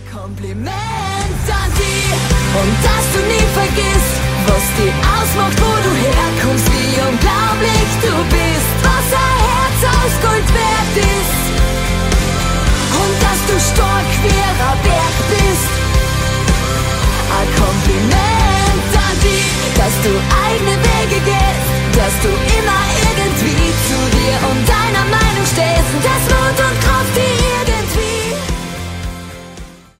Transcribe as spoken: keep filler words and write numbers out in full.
Kompliment an die und dass du nie vergisst, was die ausmacht, wo du herkommst, wie und